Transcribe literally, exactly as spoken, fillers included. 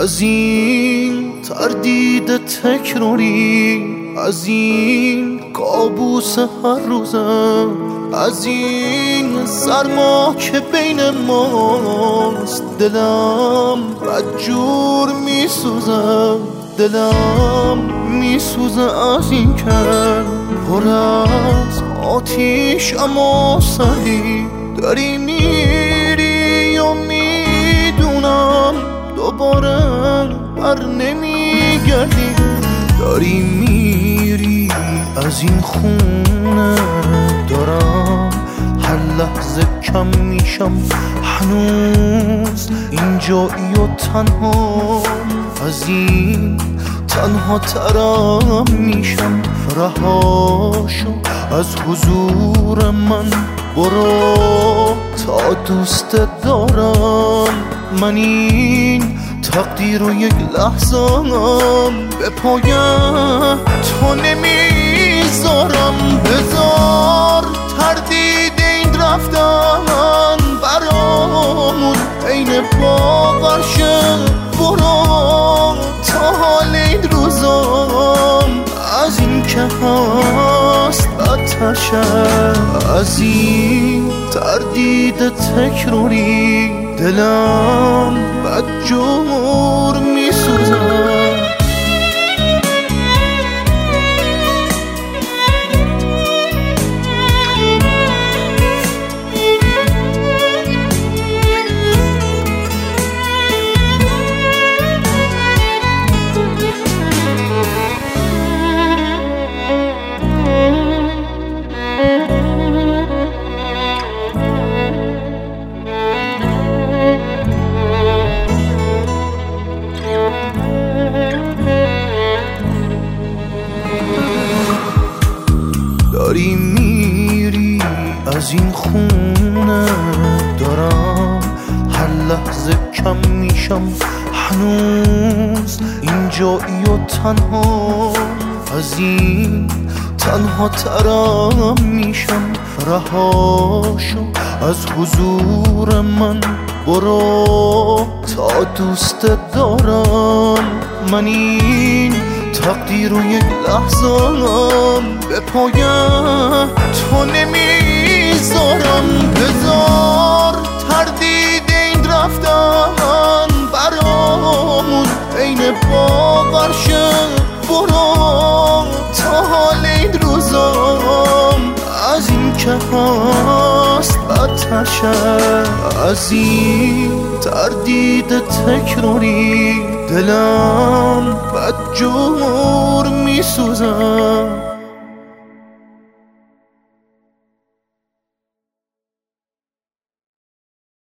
از این تردید تکراری، از این کابوس هر روزم، از این سرما که بین ماست. دلم بدجور میسوزم، دلم میسوزه از این که پر از آتیش اما سری داری میری و میدونم دوباره بر نمیگردی. داری میری از این خونه، دارم هر لحظه کم میشم، هنوز اینجایی و تنها، از این تنها ترم میشم. رهاشو از حضور من برو تا دوست دارم. من این تقدیر و یک لحظم به پای تو نمیذارم. بذار تردید این رفتن برامون عین باور شه، برو تا حال این روزام از این که هست بدتر شه. از این تردید تکراری دلم بدجور میسوزم. داری میری از این خونه، دارم هر لحظه کم میشم، هنوز اینجایی و تنها، از این تنها ترم میشم. رهاشو از حضور من برو تا دوست دارم. من این تقدیر و یک لحظم به پای تو نمیذارم. بذار تردید این رفتن برامون عین باور شه، برو تا حال این روزام از این که هست بدتر شه. از این تردید تکراری دلم بدجور میسوزم.